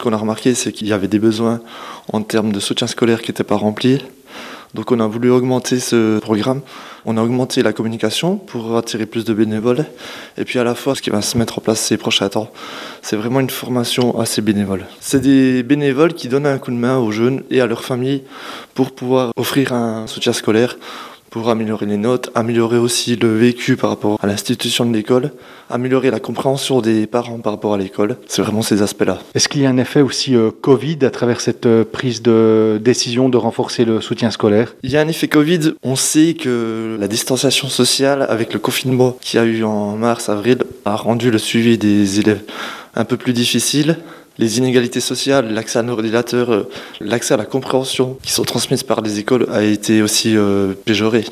ce qu'on a remarqué, c'est qu'il y avait des besoins en termes de soutien scolaire qui n'étaient pas remplis. Donc on a voulu augmenter ce programme. On a augmenté la communication pour attirer plus de bénévoles. Et puis à la fois, ce qui va se mettre en place ces prochains temps, c'est vraiment une formation à ces bénévoles. C'est des bénévoles qui donnent un coup de main aux jeunes et à leurs familles pour pouvoir offrir un soutien scolaire, pour améliorer les notes, améliorer aussi le vécu par rapport à l'institution de l'école, améliorer la compréhension des parents par rapport à l'école. C'est vraiment ces aspects-là. Est-ce qu'il y a un effet aussi Covid à travers cette prise de décision de renforcer le soutien scolaire ? Il y a un effet Covid. On sait que la distanciation sociale avec le confinement qu'il y a eu en mars-avril a rendu le suivi des élèves un peu plus difficile. Les inégalités sociales, l'accès à l'ordinateur, l'accès à la compréhension qui sont transmises par les écoles a été aussi péjoré.